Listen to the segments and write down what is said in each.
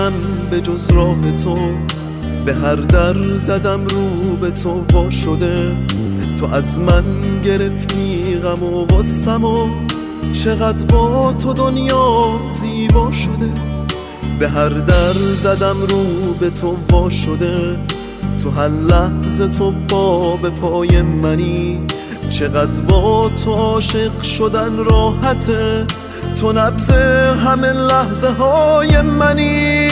من به جز راه تو، به هر در زدم رو به تو وا شده. تو از من گرفتی غم و غصم و چقدر با تو دنیا زیبا شده. به هر در زدم رو به تو وا شده. تو هر لحظه تو پا به پای منی، چقدر با تو عاشق شدن راحته. تو نبض همه لحظه های منی.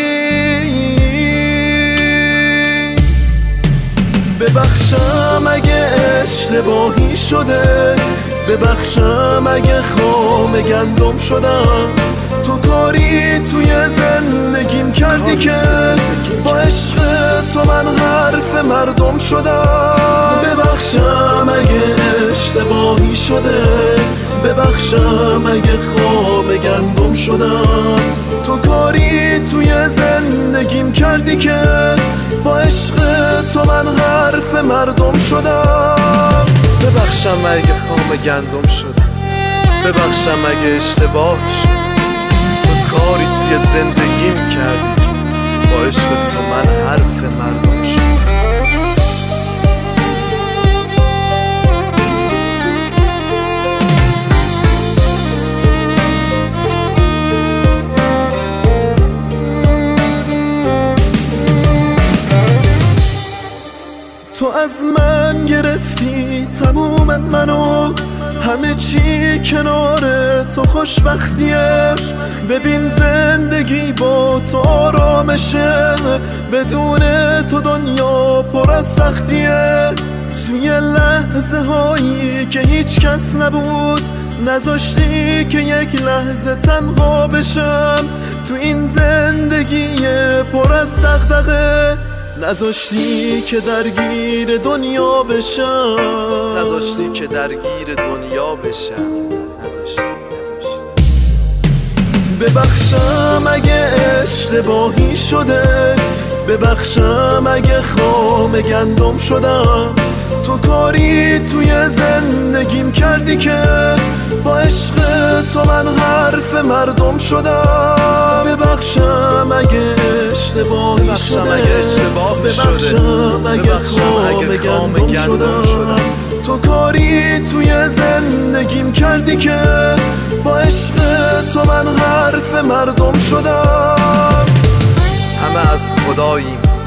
ببخشم اگه اشتباهی شده، ببخشم اگه خام گندم شدم. تو کاری توی زندگیم کردی که با عشق تو من حرف مردم شدم. ببخشم اگه اشتباهی شده، ببخشم اگه خام گندم شدم. تو کاری توی زندگیم کردی که با عشق تو من حرف مردم شدم. ببخشم اگه خام گندم شدم، ببخشم اگه اشتباه شد. تو کاری توی زندگیم کردی که با عشق تو من حرف مردم شد. تو از من گرفتی تموم منو، همه چی کنار تو خوشبختیه. ببین زندگی با تو آرامشه، بدون تو دنیا پر از سختیه. توی لحظه هایی که هیچ کس نبود، نذاشتی که یک لحظه تنها بشم. تو این زندگی پر از دغدغه، نذاشتی که درگیر دنیا بشم. نذاشتی که درگیر دنیا بشم. نذاشتی. ببخشم اگه اشتباهی شده، ببخشم اگه خام گندم شدم. تو کاری توی زندگیم کردی که با عشق تو من حرف مردم شدم. ببخشم اگه اشتباهی شده، ببخشم اگه خام گندم شدم. تو کاری توی زندگیم کردی که با عشق تو من حرف مردم شدم. همه از خداییم،